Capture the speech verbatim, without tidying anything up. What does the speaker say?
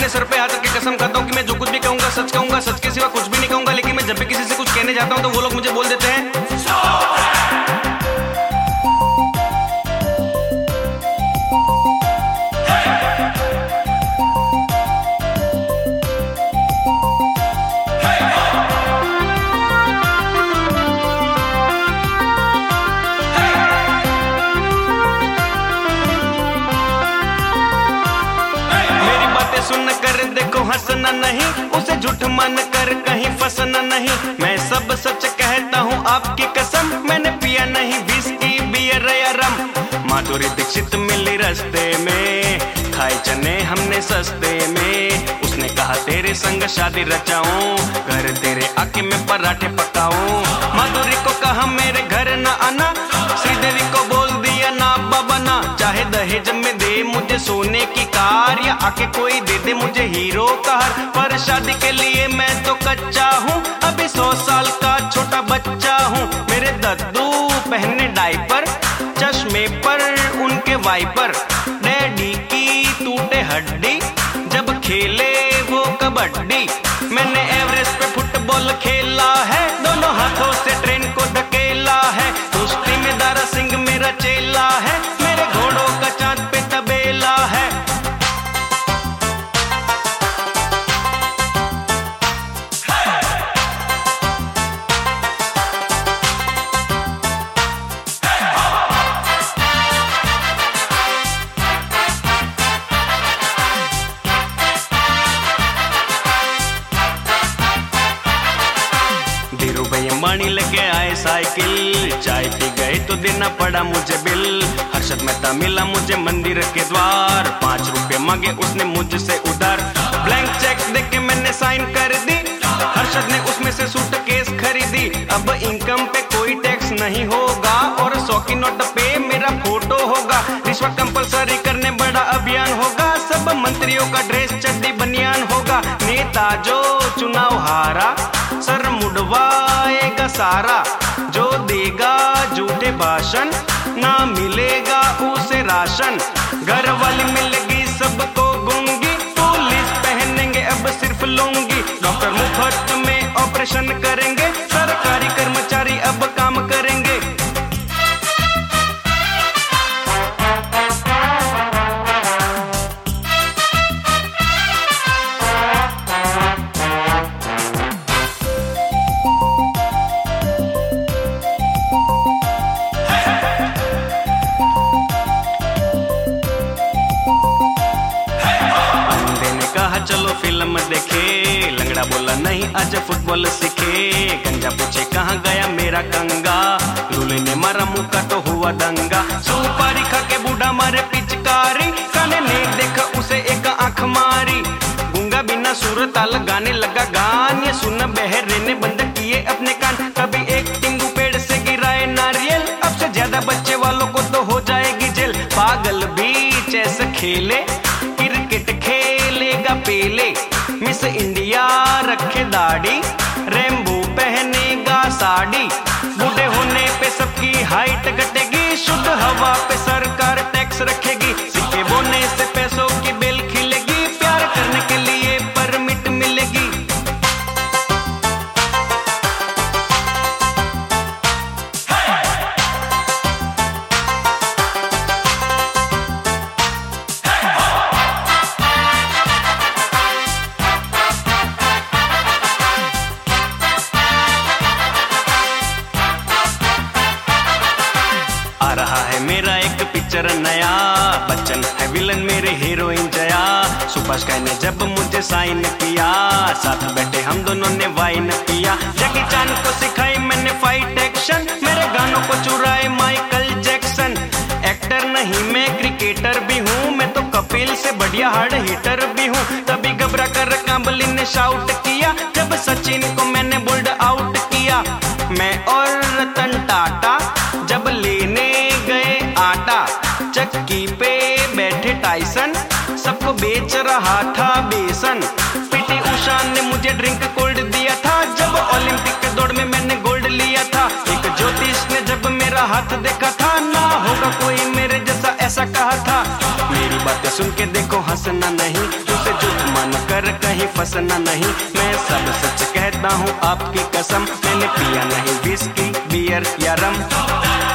अपने सर पे हाथ रख के कसम खाता हूँ कि मैं जो कुछ भी कहूंगा सच कहूंगा, सच के सिवा कुछ भी नहीं कहूंगा। लेकिन मैं जब भी किसी से कुछ कहने जाता हूँ तो वो लोग मुझे बोल देते हैं सुन कर देखो हंसना नहीं, उसे झूठ मान कर कहीं फंसना नहीं। मैं सब सच कहता हूँ आपकी कसम, मैंने पिया नहीं विस्की बियर या रम। माधुरी दीक्षित मिली रास्ते में, खाए चने हमने सस्ते में। उसने कहा तेरे संग शादी रचाऊं, घर तेरे आके मैं पराठे पकाऊं। माधुरी को कहा मेरे घर न आना, श्रीदेवी को बोल दिया ना बाबा ना। चाहे दहेज में दे मुझे सोने की कार, या आके कोई दे दे मुझे हीरो कार। पर शादी के लिए मैं तो कच्चा हूँ, अभी सौ साल का छोटा बच्चा हूँ। मेरे दद्दू पहने डायपर, चश्मे पर उनके वाइपर। डैडी की टूटे हड्डी, जब खेले वो कबड्डी। मैंने एवरेस्ट पे फुटबॉल खेला है, दोनों हाथों से ट्रेन को धकेला है। कुश्ती में दारा सिंह मेरा चेला है, मेरे घोड़ों का चांद पे तबेला है। अंबानी लेके आए साइकिल, चाय पी गए तो देना पड़ा मुझे बिल। हर्षद मेहता मिला मुझे मंदिर के द्वार, पांच रुपए मांगे उसने मुझसे उधार। ब्लैंक चेक देके मैंने साइन कर दी, हर्षद ने उसमें से सूटकेस खरीदी। अब इनकम पे कोई टैक्स नहीं होगा, और सौ की नोट पे मेरा फोटो होगा। रिश्वत कंपलसरी करने बड़ा अभियान होगा, सब मंत्रियों का ड्रेस चड्डी बनियान होगा। नेता जो चुनाव हारा, सर मुड़वाएगा सारा। जो देगा झूठे भाषण, ना मिलेगा उसे राशन। घर वाली मिलेगी सबको गूंगी, पुलिस पहनेंगे अब सिर्फ लुंगी। डॉक्टर मुफ्त में ऑपरेशन करेंगे, सरकारी कर्मचारी अब काम करेंगे। चलो फिल्म देखे, लंगड़ा बोला नहीं आज फुटबॉल सीखे। गंजा पूछे कहाँ गया मेरा कंगा, लूले ने मारा मुक्का तो हुआ दंगा। सुपारी खा के बूढ़ा मारे पिचकारी, काने ने देखा उसे एक आंख मारी। गूंगा बिना सुर ताल गाने लगा गान, ये सुन बहरे ने बंद किए अपने कान। कभी एक टिंगू पेड़ से गिराए नारियल, अब से ज्यादा बच्चे वालों को तो हो जाएगी जेल। पागल भी चेस खेले, क्रिकेट खेलेगा पेले। मिस इंडिया रखे दाढ़ी, रेम्बो पहनेगा साड़ी। बूढ़े होने पे सबकी हाइट घटेगी, शुद्ध हवा पे सरकार टैक्स रखेगी। सिक्के बोने से पैसों की बेल खिलेगी, प्यार करने के लिए परमिट मिलेगी। आ रहा है मेरा एक पिक्चर नया, बच्चन है विलन मेरे हीरोइन जया। सुभाष का ने जब मुझे साइन किया, साथ बैठे हम दोनों ने वाइन पिया। जैकी चान को सिखाई मैंने फाइट एक्शन, मेरे गानों को चुराए माइकल जैक्सन। एक्टर नहीं मैं क्रिकेटर भी हूँ, मैं तो कपिल से बढ़िया हार्ड हिटर भी हूँ। तभी घबरा कर कांबली ने शाउट किया, जब सचिन को मैंने बोल्ड आउट किया। मैं और रतन टाटा जब लेने गए आटा, चक्की पे बैठे टाइसन सबको बेच रहा था बेसन। पीटी उषा ने मुझे ड्रिंक कोल्ड दिया था, जब ओलंपिक के दौड़ में मैंने गोल्ड लिया था। एक ज्योतिष ने जब मेरा हाथ देखा था, ना होगा कोई मेरे जैसा ऐसा कहा था। मेरी मेरी बातें सुन के देखो हंसना नहीं, उसे झूठ मान कर कहीं फंसना नहीं। मैं सब सच कहता हूँ आपकी कसम, मैंने पिया नहीं विस्की बियर या रम।